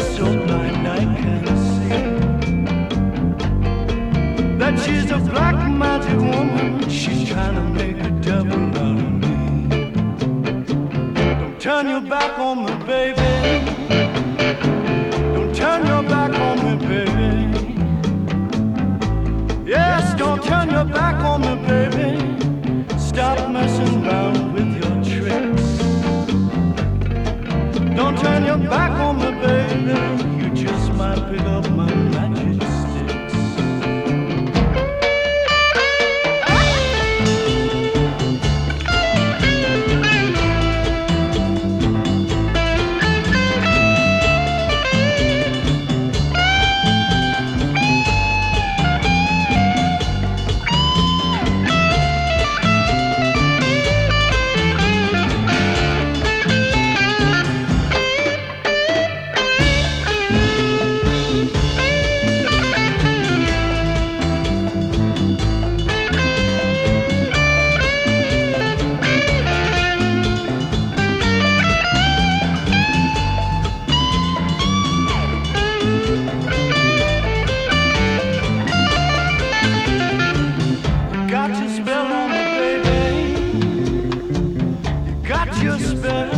so blind I can't see that she's a black magic woman. She's trying to make a devil out of me. Don't turn your back on me, baby. Don't turn your back on me, baby. Yes, don't turn your back on me, baby. Stop messing around with your tricks. Don't turn your back on me, baby. You just might pick up my magic sticks. Got your spell on me, baby. You got your spell.